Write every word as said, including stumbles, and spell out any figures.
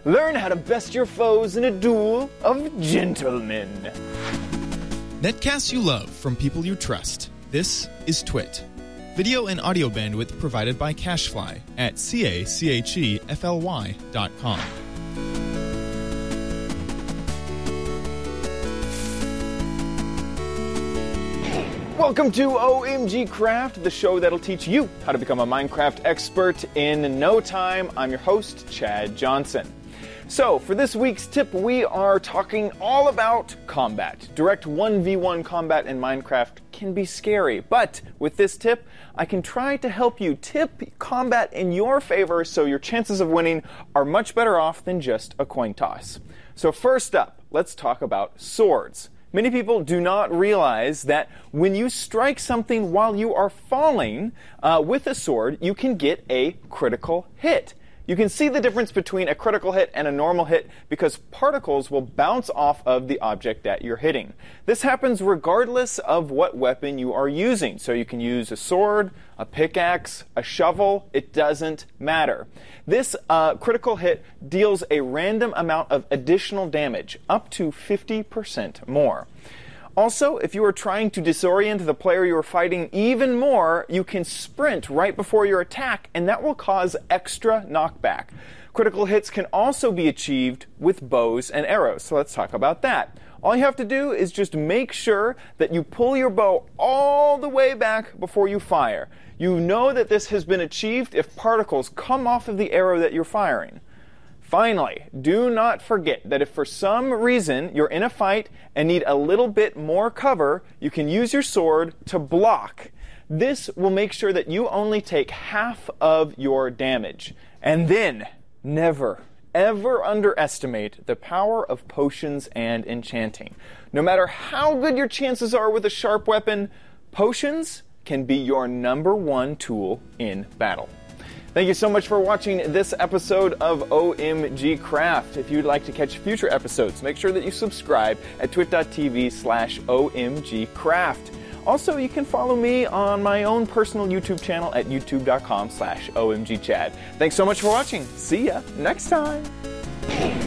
Learn how to best your foes in a duel of gentlemen. Netcasts you love from people you trust. This is Twit. Video and audio bandwidth provided by CacheFly at C-A-C-H-E-F-L-Y dot com. Welcome to O M G Craft, the show that'll teach you how to become a Minecraft expert in no time. I'm your host, Chad Johnson. So, for this week's tip, we are talking all about combat. Direct one v one combat in Minecraft can be scary, but with this tip, I can try to help you tip combat in your favor so your chances of winning are much better off than just a coin toss. So first up, let's talk about swords. Many people do not realize that when you strike something while you are falling uh, with a sword, you can get a critical hit. You can see the difference between a critical hit and a normal hit because particles will bounce off of the object that you're hitting. This happens regardless of what weapon you are using. So you can use a sword, a pickaxe, a shovel, it doesn't matter. This uh, critical hit deals a random amount of additional damage, up to fifty percent more. Also, if you are trying to disorient the player you are fighting even more, you can sprint right before your attack, and that will cause extra knockback. Critical hits can also be achieved with bows and arrows, so let's talk about that. All you have to do is just make sure that you pull your bow all the way back before you fire. You know that this has been achieved if particles come off of the arrow that you're firing. Finally, do not forget that if for some reason you're in a fight and need a little bit more cover, you can use your sword to block. This will make sure that you only take half of your damage. And then, never, ever underestimate the power of potions and enchanting. No matter how good your chances are with a sharp weapon, potions can be your number one tool in battle. Thank you so much for watching this episode of O M G Craft. If you'd like to catch future episodes, make sure that you subscribe at twit.tv slash omgcraft. Also, you can follow me on my own personal YouTube channel at youtube.com slash omgchad. Thanks so much for watching. See ya next time.